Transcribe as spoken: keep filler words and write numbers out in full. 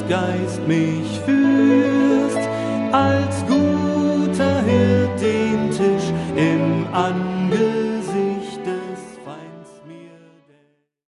Geist mich führst, als guter Hirt den Tisch im An